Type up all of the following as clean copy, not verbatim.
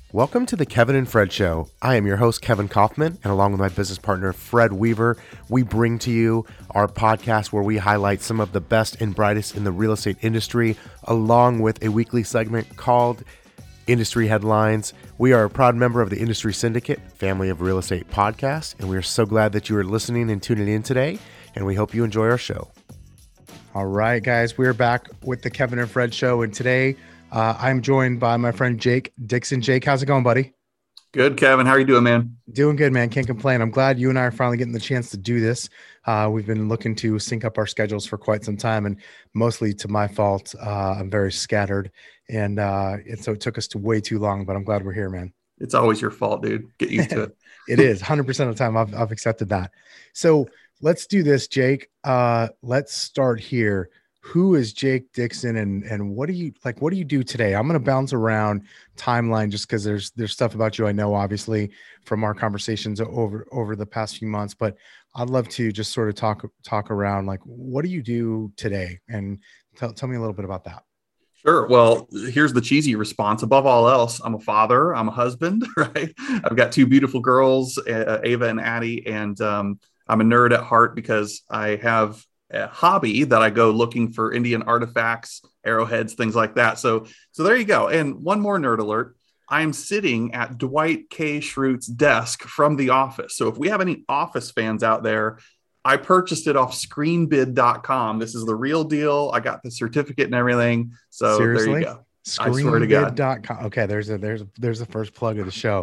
Welcome to the Kevin and Fred Show. I am your host, Kevin Kaufman, and along with my business partner, Fred Weaver, we bring to you our podcast where we highlight some of the best and brightest in the real estate industry, along with a weekly segment called Industry Headlines. We are a proud member of the Industry Syndicate, family of real estate podcasts, and we are so glad that you are listening and tuning in today, and we hope you enjoy our show. All right, guys, we're back with the Kevin and Fred Show, and today I'm joined by my friend Jake Dixon. Jake, how's it going, buddy? Good, Kevin. How are you doing, man? Doing good, man. Can't complain. I'm glad you and I are finally getting the chance to do this. We've been looking to sync up our schedules for quite some time, and mostly to my fault. I'm very scattered, and so it took us to way too long, but I'm glad we're here, man. It's always your fault, dude. Get used to it. It is 100% of the time. I've accepted that. So let's do this, Jake. Let's start here. Who is Jake Dixon, and what do you do today? I'm going to bounce around timeline just because there's stuff about you I know, obviously, from our conversations over the past few months, but I'd love to just sort of talk around, like, what do you do today? And tell me a little bit about that. Sure. Well, here's the cheesy response. Above all else, I'm a father. I'm a husband, right? I've got two beautiful girls, Ava and Addie, and I'm a nerd at heart because I have a hobby that I go looking for Indian artifacts, arrowheads, things like that. So there you go. And one more nerd alert. I'm sitting at Dwight K. Schrute's desk from The Office. So if we have any Office fans out there, I purchased it off screenbid.com. This is the real deal. I got the certificate and everything. So Seriously? There you go. Screenbid.com. Okay, there's the first plug of the show.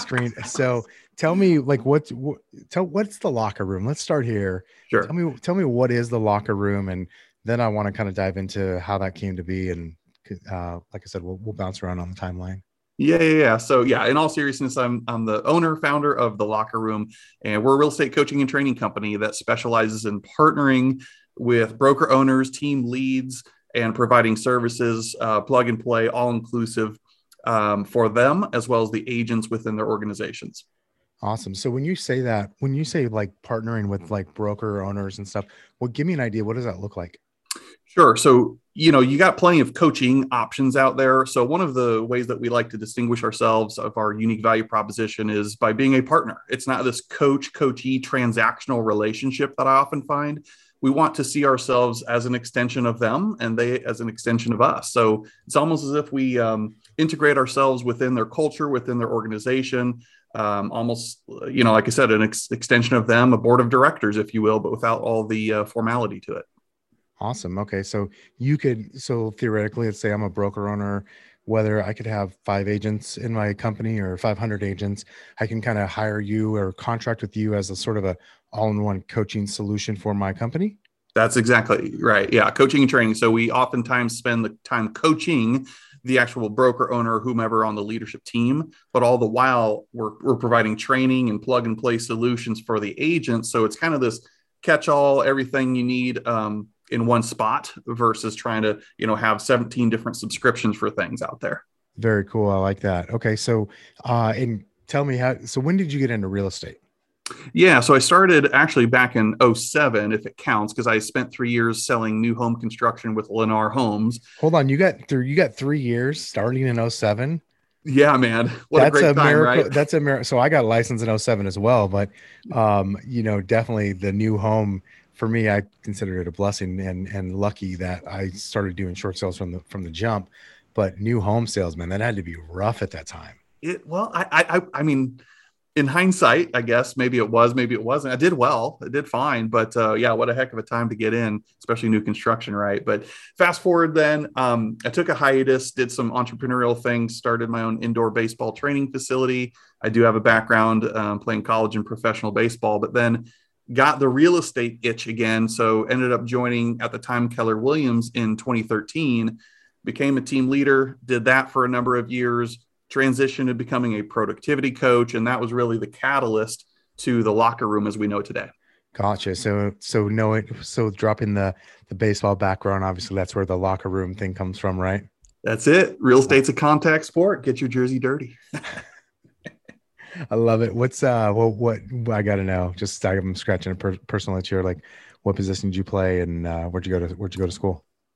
So tell me, like, what's the locker room? Let's start here. Sure. Tell me what is the locker room, and then I want to kind of dive into how that came to be. And like I said, we'll bounce around on the timeline. Yeah. So in all seriousness, I'm the owner, founder of The Locker Room, and we're a real estate coaching and training company that specializes in partnering with broker owners, team leads, and providing services, plug and play, all inclusive for them, as well as the agents within their organizations. Awesome. So when you say like partnering with like broker owners and stuff, well, give me an idea. What does that look like? Sure. So, you got plenty of coaching options out there. So one of the ways that we like to distinguish ourselves of our unique value proposition is by being a partner. It's not this coach-coachee transactional relationship that I often find. We want to see ourselves as an extension of them and they as an extension of us. So it's almost as if we integrate ourselves within their culture, within their organization, almost, like I said, an extension of them, a board of directors, if you will, but without all the formality to it. Awesome. Okay. So theoretically, let's say I'm a broker owner, whether I could have 5 agents in my company or 500 agents, I can kind of hire you or contract with you as a sort of a all-in-one coaching solution for my company. That's exactly right. Yeah. Coaching and training. So we oftentimes spend the time coaching the actual broker owner, whomever on the leadership team, but all the while we're providing training and plug and play solutions for the agents. So it's kind of this catch-all, everything you need in one spot versus trying to, have 17 different subscriptions for things out there. Very cool. I like that. Okay. So, and tell me when did you get into real estate? Yeah. So I started actually back in 2007, if it counts, because I spent 3 years selling new home construction with Lennar Homes. Hold on. You got 3 years starting in 2007. Yeah, man. What a great time, right? That's a miracle. So I got licensed in 2007 as well, but, definitely the new home for me, I consider it a blessing and lucky that I started doing short sales from the jump, but new home sales, man, that had to be rough at that time. I mean, in hindsight, I guess maybe it was, maybe it wasn't. I did well, I did fine, but what a heck of a time to get in, especially new construction, right? But fast forward then, I took a hiatus, did some entrepreneurial things, started my own indoor baseball training facility. I do have a background playing college and professional baseball, but then got the real estate itch again. So ended up joining at the time Keller Williams in 2013, became a team leader, did that for a number of years, transitioned to becoming a productivity coach. And that was really the catalyst to The Locker Room as we know today. Gotcha. So dropping the baseball background, obviously that's where the locker room thing comes from, right? That's it. Real estate's a contact sport. Get your jersey dirty. I love it. What's what I got to know? Just I'm scratching a personal itch here. Like, what position did you play, and where'd you go to school?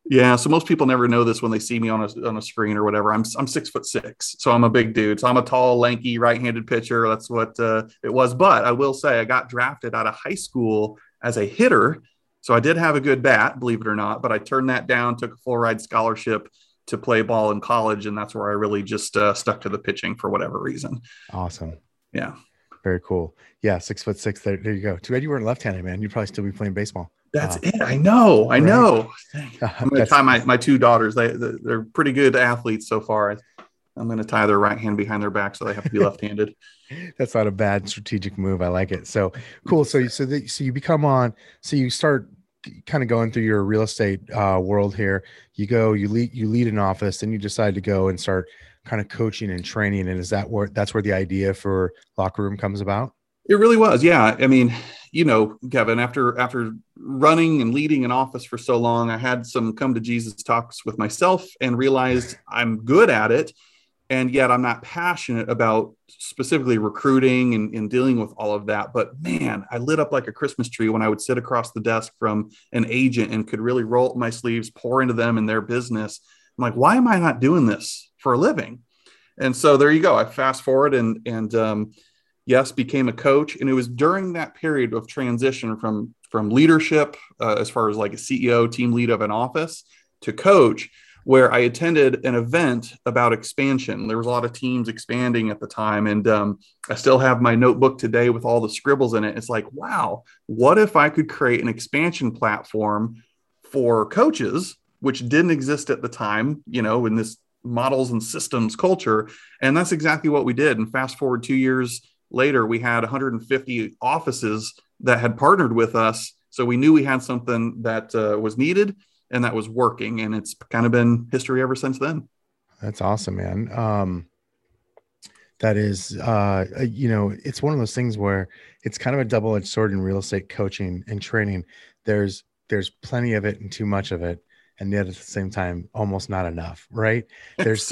Yeah, so most people never know this when they see me on a screen or whatever. I'm 6'6", so I'm a big dude. So I'm a tall, lanky, right-handed pitcher. That's what it was. But I will say, I got drafted out of high school as a hitter, so I did have a good bat, believe it or not. But I turned that down, took a full ride scholarship to play ball in college, and that's where I really just stuck to the pitching for whatever reason. Awesome. Yeah, Very cool. Yeah, 6'6". There you go. Too bad you weren't left-handed, man. You'd probably still be playing baseball. that's it. I know. I right? know. I'm going to That's tie my two daughters. They're pretty good athletes so far. I'm going to tie their right hand behind their back so they have to be left-handed. that's not a bad strategic move. I like it. So cool. So you become on. So you start kind of going through your real estate world here. You lead an office, and you decide to go and start kind of coaching and training. And that's where the idea for Locker Room comes about? It really was. Yeah. I mean, Kevin, after running and leading an office for so long, I had some come to Jesus talks with myself and realized I'm good at it. And yet I'm not passionate about specifically recruiting and dealing with all of that. But man, I lit up like a Christmas tree when I would sit across the desk from an agent and could really roll up my sleeves, pour into them and their business. I'm like, why am I not doing this for a living? And so there you go. I fast forward and yes, became a coach. And it was during that period of transition from leadership, as far as like a CEO, team lead of an office, to coach, where I attended an event about expansion. There was a lot of teams expanding at the time. And I still have my notebook today with all the scribbles in it. It's like, wow, what if I could create an expansion platform for coaches, which didn't exist at the time, in this models and systems culture. And that's exactly what we did. And fast forward 2 years later, we had 150 offices that had partnered with us. So we knew we had something that was needed and that was working. And it's kind of been history ever since then. That's awesome, man. That is, it's one of those things where it's kind of a double-edged sword in real estate coaching and training. There's plenty of it and too much of it. And yet at the same time, almost not enough, right? There's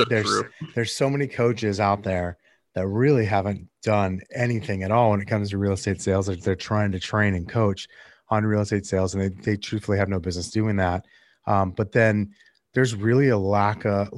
so many coaches out there that really haven't done anything at all when it comes to real estate sales. They're trying to train and coach on real estate sales, and they truthfully have no business doing that. But then there's really a lack of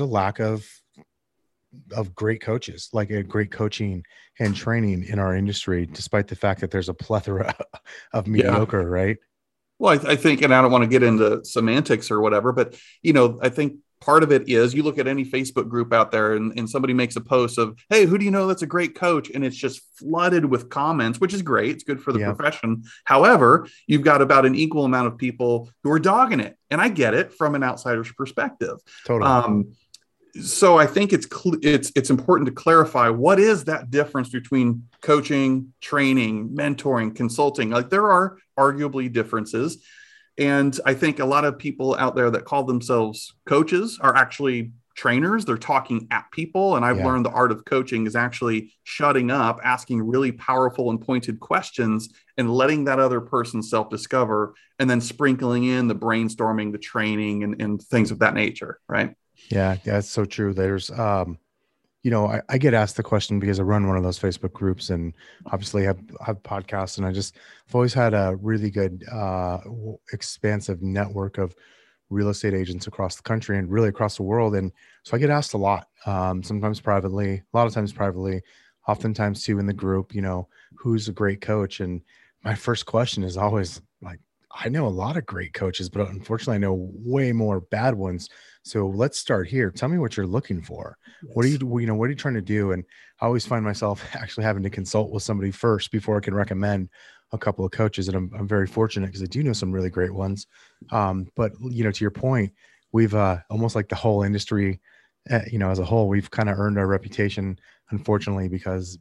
great coaches, like a great coaching and training in our industry, despite the fact that there's a plethora of mediocre, right? Well, I think, and I don't want to get into semantics or whatever, but, I think part of it is you look at any Facebook group out there and somebody makes a post of, hey, who do you know that's a great coach? And it's just flooded with comments, which is great. It's good for the profession. However, you've got about an equal amount of people who are dogging it. And I get it from an outsider's perspective. Totally. So I think it's important to clarify what is that difference between coaching, training, mentoring, consulting. Like there are arguably differences. And I think a lot of people out there that call themselves coaches are actually trainers. They're talking at people. And I've learned the art of coaching is actually shutting up, asking really powerful and pointed questions and letting that other person self-discover, and then sprinkling in the brainstorming, the training and things of that nature. Right. Yeah, that's so true. There's, I get asked the question because I run one of those Facebook groups and obviously have podcasts, and I've always had a really good, expansive network of real estate agents across the country and really across the world. And so I get asked a lot, sometimes privately, a lot of times privately, oftentimes too in the group, who's a great coach? And my first question is always like, I know a lot of great coaches, but unfortunately I know way more bad ones. So let's start here. Tell me what you're looking for. Yes. What are you trying to do? And I always find myself actually having to consult with somebody first before I can recommend a couple of coaches. And I'm very fortunate because I do know some really great ones. But to your point, we've almost like the whole industry, as a whole, we've kind of earned our reputation, unfortunately, because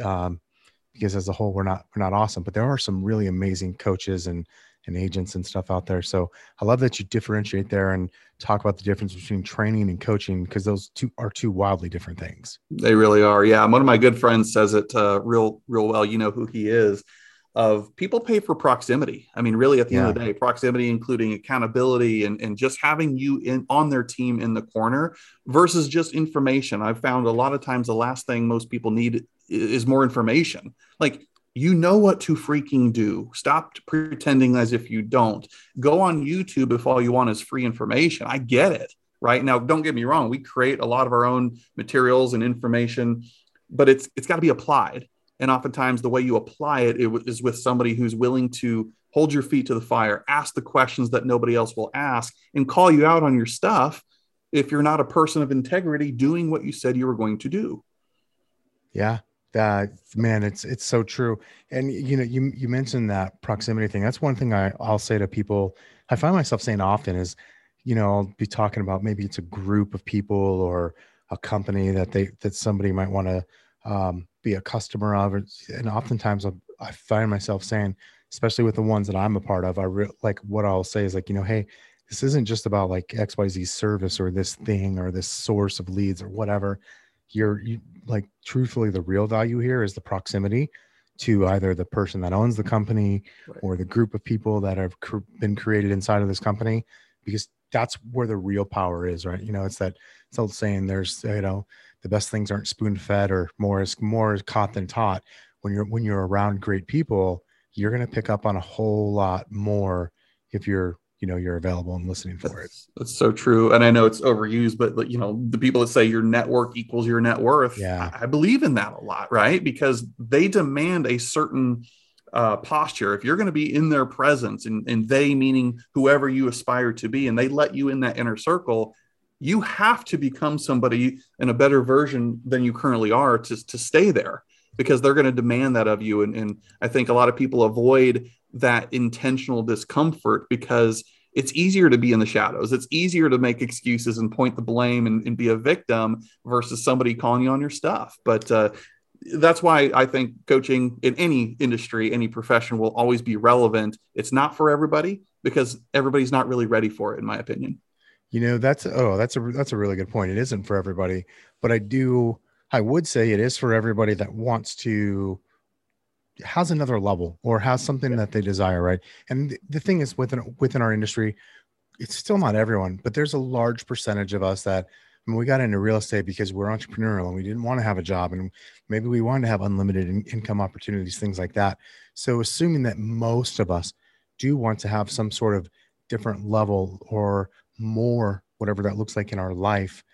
as a whole, we're not awesome, but there are some really amazing coaches and agents and stuff out there. So I love that you differentiate there and talk about the difference between training and coaching, because those are two wildly different things. They really are. Yeah. One of my good friends says it real well. You know who he is. Of people pay for proximity. I mean, really at the end of the day, proximity, including accountability and just having you on their team in the corner versus just information. I've found a lot of times the last thing most people need is more information. Like, You know what to freaking do. Stop pretending as if you don't. Go on YouTube if all you want is free information. I get it. Right now, don't get me wrong. We create a lot of our own materials and information, but it's got to be applied. And oftentimes the way you apply it is with somebody who's willing to hold your feet to the fire, ask the questions that nobody else will ask, and call you out on your stuff if you're not a person of integrity doing what you said you were going to do. Yeah. Man, it's so true. And you mentioned that proximity thing. That's one thing I'll say to people. I find myself saying often is, I'll be talking about maybe it's a group of people or a company that somebody might want to be a customer of, and oftentimes I find myself saying, especially with the ones that I'm a part of, like what I'll say is like, hey, this isn't just about like XYZ service or this thing or this source of leads or whatever. You like, truthfully, the real value here is the proximity to either the person that owns the company or the group of people that have been created inside of this company, because that's where the real power is, right? It's that old saying, there's, the best things aren't spoon fed, or more is caught than taught. When you're around great people, you're going to pick up on a whole lot more if you're available and listening for it. That's so true. And I know it's overused, but the people that say your network equals your net worth, yeah, I believe in that a lot, right? Because they demand a certain posture. If you're going to be in their presence, and they meaning whoever you aspire to be, and they let you in that inner circle, you have to become somebody in a better version than you currently are to stay there, because they're going to demand that of you. And I think a lot of people avoid that intentional discomfort because it's easier to be in the shadows. It's easier to make excuses and point the blame and be a victim versus somebody calling you on your stuff. But that's why I think coaching in any industry, any profession, will always be relevant. It's not for everybody because everybody's not really ready for it, in my opinion. That's a really good point. It isn't for everybody, but I would say it is for everybody that has another level or has something that they desire, right? And the thing is, within our industry, it's still not everyone, but there's a large percentage of us that, when we got into real estate because we're entrepreneurial and we didn't want to have a job, and maybe we wanted to have unlimited income opportunities, things like that. So assuming that most of us do want to have some sort of different level or more, whatever that looks like in our life,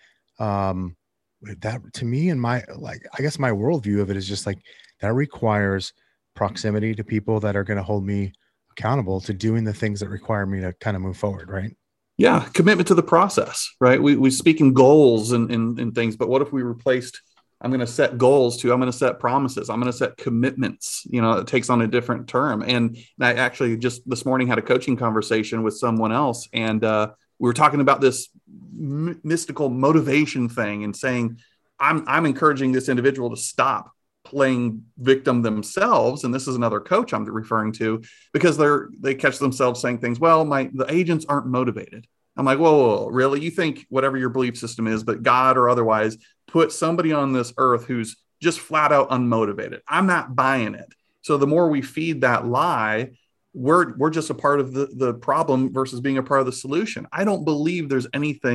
that to me, and I guess my worldview of it is just like, that requires proximity to people that are going to hold me accountable to doing the things that require me to kind of move forward, right? Yeah, commitment to the process, right? We speak in goals and things, but what if we replaced, I'm going to set goals to, I'm going to set promises, I'm going to set commitments. It takes on a different term. And I actually just this morning had a coaching conversation with someone else, and we were talking about this mystical motivation thing, and saying, I'm encouraging this individual to stop playing victim themselves. And this is another coach I'm referring to, because they catch themselves saying things, well, the agents aren't motivated. I'm like, whoa, really? You think whatever your belief system is, but God or otherwise put somebody on this earth who's just flat out unmotivated? I'm not buying it. So the more we feed that lie, we're just a part of the problem versus being a part of the solution. I don't believe there's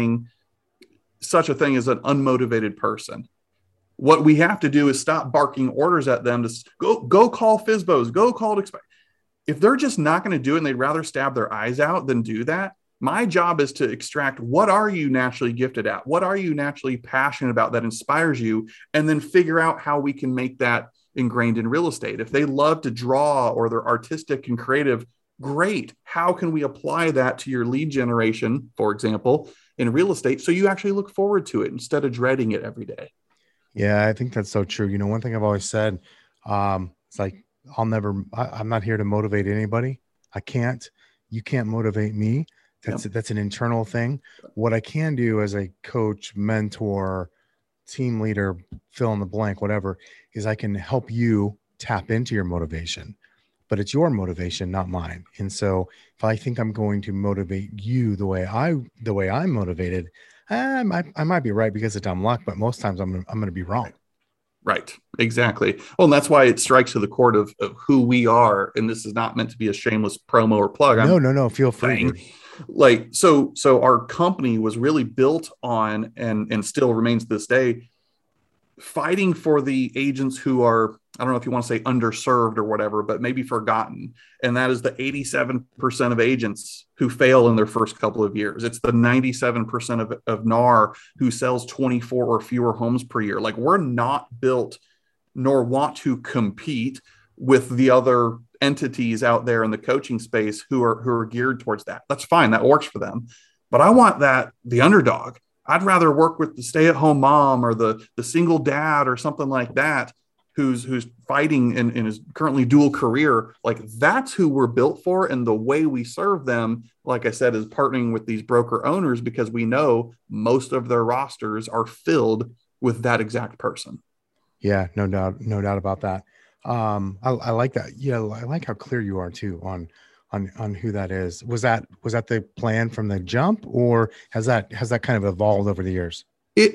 such a thing as an unmotivated person. What we have to do is stop barking orders at them to go call FSBOs, go call it. If they're just not going to do it and they'd rather stab their eyes out than do that, my job is to extract, what are you naturally gifted at? What are you naturally passionate about that inspires you? And then figure out how we can make that ingrained in real estate. If they love to draw or they're artistic and creative, great. How can we apply that to your lead generation, for example, in real estate, so you actually look forward to it instead of dreading it every day? Yeah, I think that's so true. One thing I've always said, it's like, I'm not here to motivate anybody. You can't motivate me. That's an internal thing. What I can do as a coach, mentor, team leader, fill in the blank, whatever, is I can help you tap into your motivation, but it's your motivation, not mine. And so if I think I'm going to motivate you the way I'm motivated, I might be right because of dumb luck, but most times I'm going to be wrong. Right. Exactly. Well, and that's why it strikes to the core of who we are. And this is not meant to be a shameless promo or plug. No. Feel free. So our company was really built on and still remains to this day, fighting for the agents who are I don't know if you want to say underserved or whatever, but maybe forgotten. And that is the 87% of agents who fail in their first couple of years. It's the 97% of NAR who sells 24 or fewer homes per year. Like, we're not built nor want to compete with the other entities out there in the coaching space who are geared towards that. That's fine. That works for them. But I want the underdog. I'd rather work with the stay-at-home mom or the single dad or something like that who's fighting in his currently dual career. Like, that's who we're built for. And the way we serve them, like I said, is partnering with these broker owners, because we know most of their rosters are filled with that exact person. Yeah, no doubt about that. I like that. Yeah, I like how clear you are too on who that is. Was that the plan from the jump, or has that kind of evolved over the years?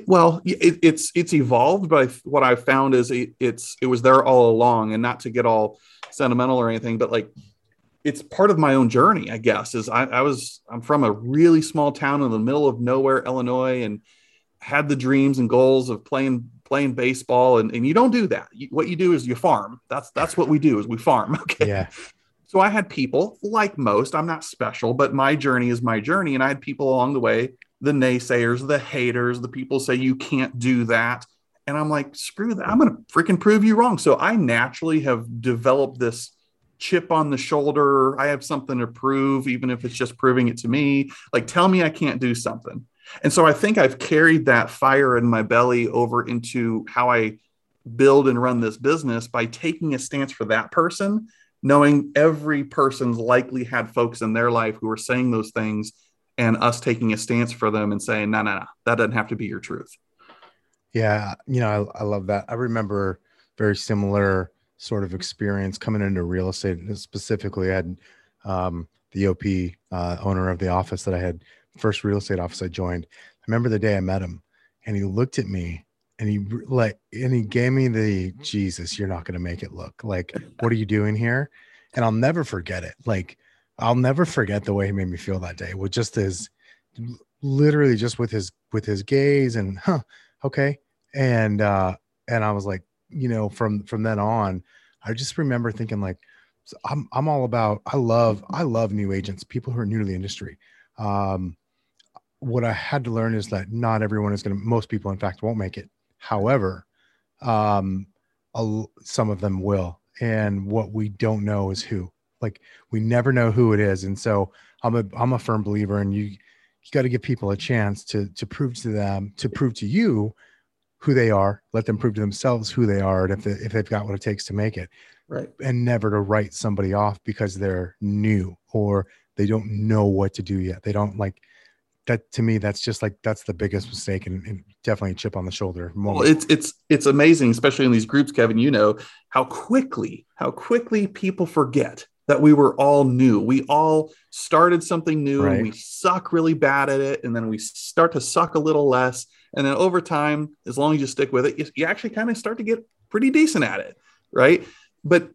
It's evolved, but what I've found is it was there all along. And not to get all sentimental or anything, but like, it's part of my own journey, I guess. Is I'm from a really small town in the middle of nowhere, Illinois, and had the dreams and goals of playing baseball. And you don't do that. What you do is you farm. That's what we do, is we farm. Okay. Yeah. So I had people, like most, I'm not special, but my journey is my journey. And I had people along the way, the naysayers, the haters, the people say you can't do that. And I'm like, screw that. I'm going to freaking prove you wrong. So I naturally have developed this chip on the shoulder. I have something to prove, even if it's just proving it to me. Like, tell me I can't do something. And so I think I've carried that fire in my belly over into how I build and run this business, by taking a stance for that person, knowing every person's likely had folks in their life who are saying those things, and us taking a stance for them and saying, no, that doesn't have to be your truth. Yeah. I love that. I remember very similar sort of experience coming into real estate. Specifically, I had the OP owner of the office that I had, first real estate office I joined. I remember the day I met him, and he looked at me and he gave me the, Jesus, you're not going to make it look like, what are you doing here? And I'll never forget it. Like, I'll never forget the way he made me feel that day, with just literally just with his gaze and, okay. And I was like, from then on, I just remember thinking, like, I'm all about, I love new agents, people who are new to the industry. What I had to learn is that not everyone is most people, in fact, won't make it. However, some of them will. And what we don't know is who. Like, we never know who it is. And so I'm a firm believer, and you got to give people a chance to prove to you who they are, let them prove to themselves who they are, and if they've got what it takes to make it. Right. And never to write somebody off because they're new or they don't know what to do yet. They don't like that. To me, that's just like, that's the biggest mistake, and definitely a chip on the shoulder moment. Well, it's amazing, especially in these groups, Kevin, how quickly people forget that we were all new. We all started something new, right? And we suck really bad at it. And then we start to suck a little less. And then over time, as long as you stick with it, you actually kind of start to get pretty decent at it. Right. But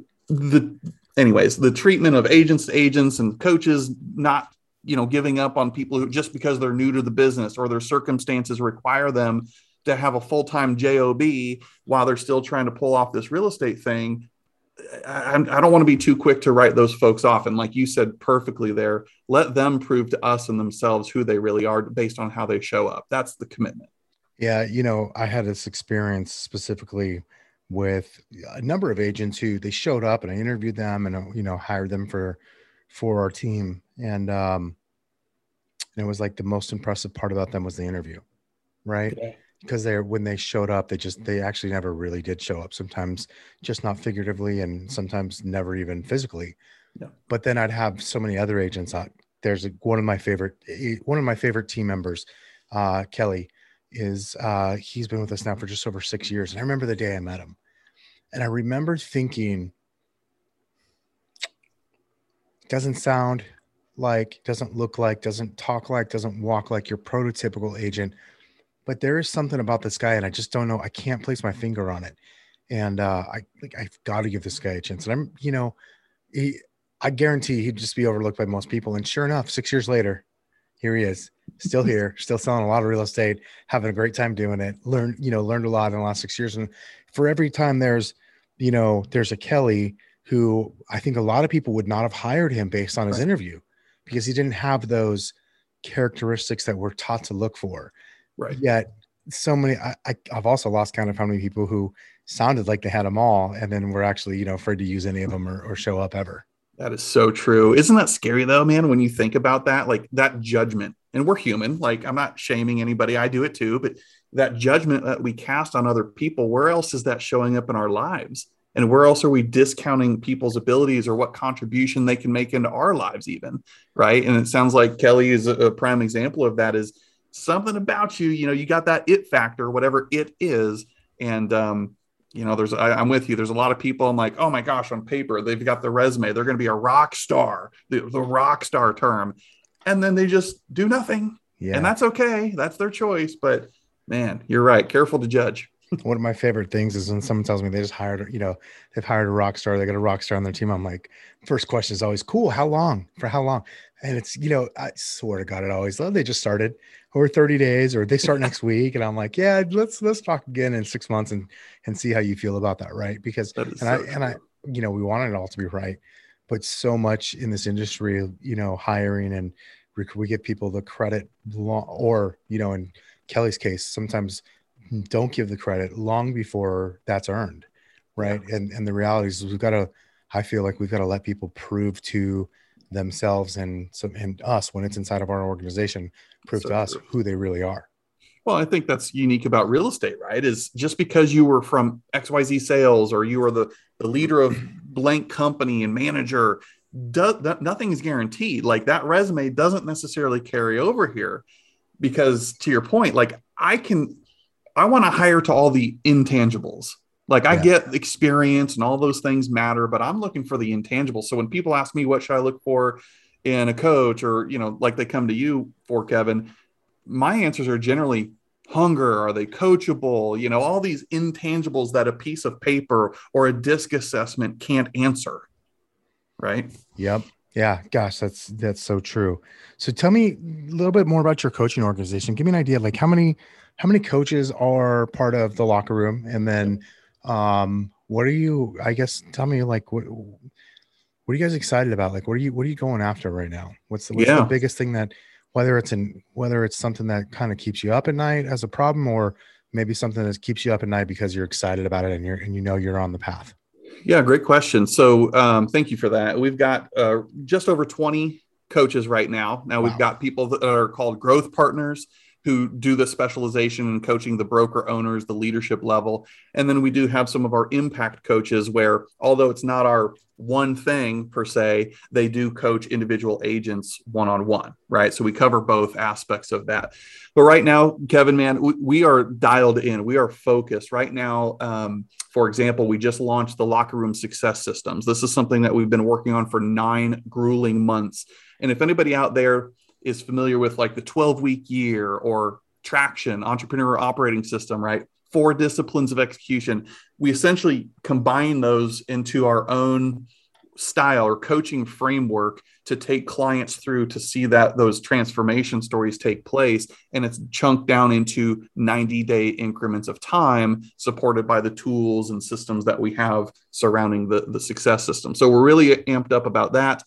the treatment of agents and coaches, not, giving up on people who, just because they're new to the business or their circumstances require them to have a full-time job while they're still trying to pull off this real estate thing. I don't want to be too quick to write those folks off. And like you said perfectly there, let them prove to us and themselves who they really are based on how they show up. That's the commitment. Yeah. I had this experience specifically with a number of agents who they showed up, and I interviewed them and, hired them for our team. And it was like the most impressive part about them was the interview, right? Okay. Because when they showed up, they actually never really did show up. Sometimes just not figuratively, and sometimes never even physically. Yeah. But then I'd have so many other agents. There's one of my favorite team members, Kelly, he's been with us now for just over 6 years. And I remember the day I met him, and I remember thinking, doesn't sound like, doesn't look like, doesn't talk like, doesn't walk like your prototypical agent. But there is something about this guy, and I just don't know. I can't place my finger on it. And I've got to give this guy a chance. And I guarantee he'd just be overlooked by most people. And sure enough, 6 years later, here he is, still here, still selling a lot of real estate, having a great time doing it. Learned a lot in the last 6 years. And for every time there's there's a Kelly who I think a lot of people would not have hired him based on his interview because he didn't have those characteristics that we're taught to look for. Right. Yet so many, I've also lost count of how many people who sounded like they had them all and then were actually, afraid to use any of them or show up ever. That is so true. Isn't that scary though, man? When you think about that, like that judgment, and we're human, like I'm not shaming anybody. I do it too, but that judgment that we cast on other people, where else is that showing up in our lives? And where else are we discounting people's abilities or what contribution they can make into our lives even, right? And it sounds like Kelly is a prime example of that. Is something about you, you got that it factor, whatever it is. And, I'm with you. There's a lot of people. I'm like, oh my gosh, on paper, they've got the resume. They're going to be a rock star, the rock star term. And then they just do nothing. Yeah. And that's okay. That's their choice. But man, you're right. Careful to judge. One of my favorite things is when someone tells me they just hired, they've hired a rock star. They got a rock star on their team. I'm like, first question is always, cool. How long? For how long? And it's, I swear to God, it always, they just started over 30 days or they start next week. And I'm like, yeah, let's talk again in 6 months and see how you feel about that. Right. Because, I, we want it all to be right, but so much in this industry, hiring and we give people the credit or, in Kelly's case, sometimes don't give the credit long before that's earned. Right. Yeah. And the reality is I feel like we've got to let people prove to themselves and us when it's inside of our organization, prove to us who they really are. Well, I think that's unique about real estate, right? Is just because you were from XYZ sales or you are the leader of blank company and manager, nothing is guaranteed. Like that resume doesn't necessarily carry over here because to your point, like I want to hire to all the intangibles. Like I get experience and all those things matter, but I'm looking for the intangibles. So when people ask me, what should I look for in a coach or, like they come to you for, Kevin, my answers are generally hunger. Are they coachable? All these intangibles that a piece of paper or a disc assessment can't answer. Right. Yep. Yeah. Gosh, that's so true. So tell me a little bit more about your coaching organization. Give me an idea, like how many coaches are part of the locker room? And then, what are you, I guess, tell me like, what are you guys excited about? Like, what are you going after right now? What's the biggest thing that, whether it's something that kind of keeps you up at night as a problem, or maybe something that keeps you up at night because you're excited about it and you're on the path? Yeah, great question. So, thank you for that. We've got, just over 20 coaches right now. Now we've got people that are called growth partners who do the specialization in coaching the broker owners, the leadership level. And then we do have some of our impact coaches where, although it's not our one thing per se, they do coach individual agents one-on-one, right? So we cover both aspects of that. But right now, Kevin, man, we are dialed in. We are focused right now. For example, we just launched the Locker Room Success Systems. This is something that we've been working on for 9 grueling months. And if anybody out there is familiar with like the 12-week year or Traction, Entrepreneur Operating System, right? 4 disciplines of execution. We essentially combine those into our own style or coaching framework to take clients through to see that those transformation stories take place. And it's chunked down into 90-day increments of time, supported by the tools and systems that we have surrounding the success system. So we're really amped up about that.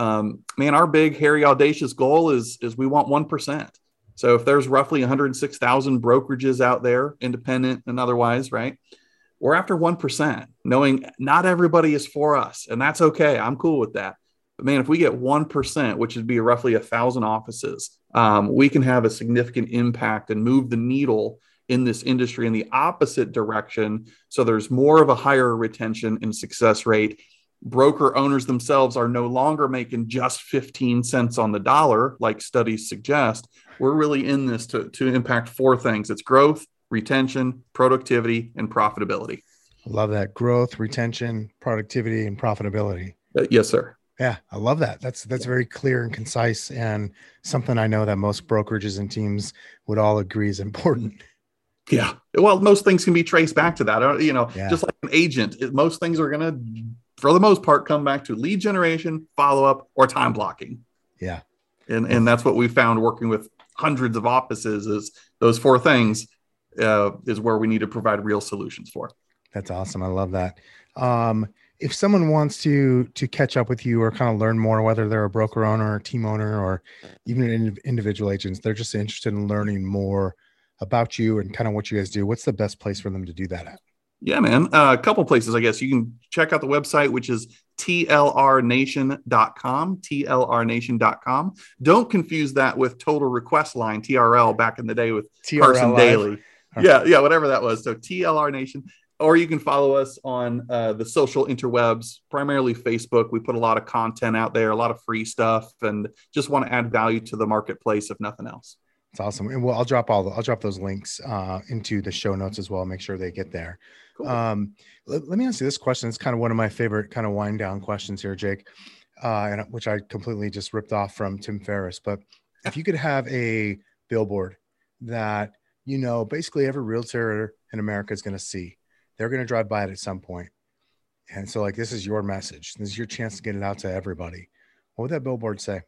Man, our big, hairy, audacious goal is we want 1%. So if there's roughly 106,000 brokerages out there, independent and otherwise, right? We're after 1%, knowing not everybody is for us. And that's okay. I'm cool with that. But man, if we get 1%, which would be roughly 1,000 offices, we can have a significant impact and move the needle in this industry in the opposite direction. So there's more of a higher retention and success rate. Broker owners themselves are no longer making just 15 cents on the dollar, like studies suggest. We're really in this to impact 4 things. It's growth, retention, productivity, and profitability. I love that. Growth, retention, productivity, and profitability. Yes, sir. Yeah, I love that. That's very clear and concise, and something I know that most brokerages and teams would all agree is important. Yeah. Well, most things can be traced back to that. Just like an agent, most things are going to, for the most part, come back to lead generation, follow-up, or time blocking. Yeah. And that's what we found working with hundreds of offices is those 4 things is where we need to provide real solutions for. That's awesome. I love that. If someone wants to catch up with you or kind of learn more, whether they're a broker owner, a team owner, or even an individual agents, they're just interested in learning more about you and kind of what you guys do, what's the best place for them to do that at? Yeah, man. A couple places, I guess. You can check out the website, which is tlrnation.com, tlrnation.com. Don't confuse that with Total Request Line, TRL, back in the day with TRL Carson Live. Daly. Yeah, whatever that was. So TLR Nation. Or you can follow us on the social interwebs, primarily Facebook. We put a lot of content out there, a lot of free stuff, and just want to add value to the marketplace, if nothing else. It's awesome. And I'll drop those links into the show notes as well. Make sure they get there. Cool. Let me ask you this question. It's kind of one of my favorite kind of wind down questions here, Jake, and which I completely just ripped off from Tim Ferriss. But if you could have a billboard that, basically every realtor in America is going to see, they're going to drive by it at some point. And so this is your message. This is your chance to get it out to everybody. What would that billboard say?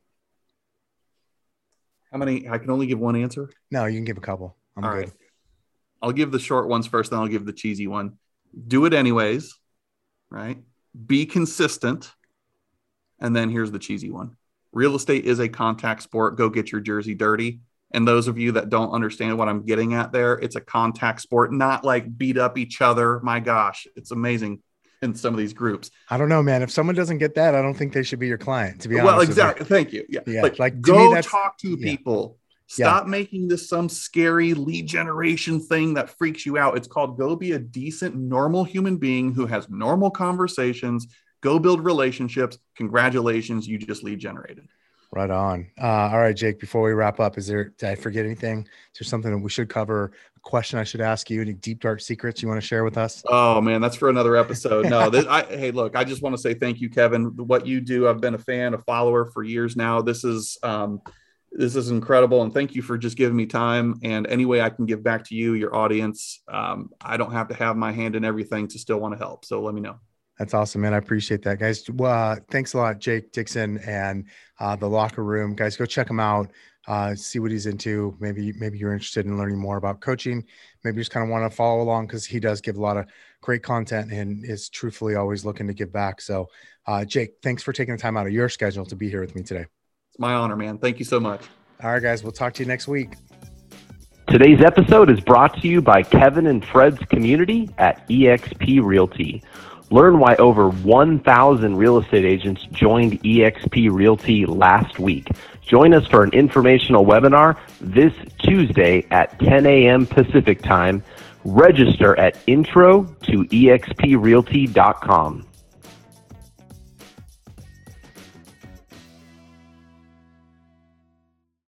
How many? I can only give one answer? No, you can give a couple. I'm good. Right. I'll give the short ones first, then I'll give the cheesy one. Do it anyways, right? Be consistent. And then here's the cheesy one. Real estate is a contact sport. Go get your jersey dirty. And those of you that don't understand what I'm getting at there, it's a contact sport, not like beat up each other. My gosh, it's amazing in some of these groups. I don't know, man. If someone doesn't get that, I don't think they should be your client, to be honest. Well, exactly. Thank you. Yeah. Like go talk to people. Stop making this some scary lead generation thing that freaks you out. It's called go be a decent, normal human being who has normal conversations. Go build relationships. Congratulations. You just lead generated. Right on. All right, Jake, before we wrap up, did I forget anything? Is there something that we should cover? A question I should ask you? Any deep, dark secrets you want to share with us? Oh man, that's for another episode. No, hey, look, I just want to say thank you, Kevin. What you do, I've been a fan, a follower for years now. This is incredible. And thank you for just giving me time, and any way I can give back to you, your audience. I don't have to have my hand in everything to still want to help. So let me know. That's awesome, man. I appreciate that, guys. Thanks a lot, Jake Dixon and The Locker Room. Guys, go check him out. See what he's into. Maybe you're interested in learning more about coaching. Maybe you just kind of want to follow along because he does give a lot of great content and is truthfully always looking to give back. So, Jake, thanks for taking the time out of your schedule to be here with me today. It's my honor, man. Thank you so much. All right, guys. We'll talk to you next week. Today's episode is brought to you by Kevin and Fred's community at eXp Realty. Learn why over 1,000 real estate agents joined eXp Realty last week. Join us for an informational webinar this Tuesday at 10 a.m. Pacific Time. Register at intro to exprealty.com.